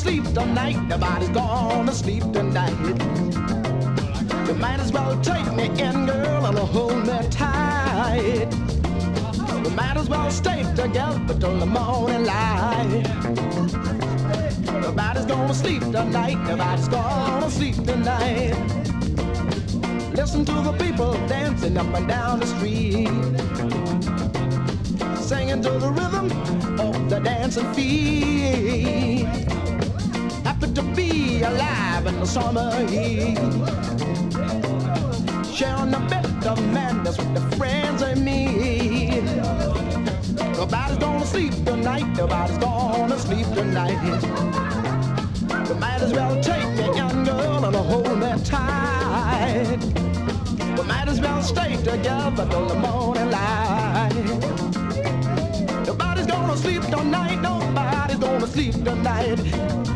sleep tonight. Nobody's gonna sleep tonight. You might as well take me in, girl, and hold me tight. We might as well stay together till the morning light. Nobody's gonna sleep tonight. Nobody's gonna sleep tonight. Listen to the people dancing up and down the street, singing to the rhythm of the dancing feet. Happy to be alive in the summer heat, sharing a bit of madness with the friends I meet. Nobody's gonna sleep tonight. Nobody's gonna sleep tonight. You might as well take me in, girl, and hold me tight. We might as well stay together till the morning light. Nobody's gonna sleep tonight. Nobody's gonna sleep tonight.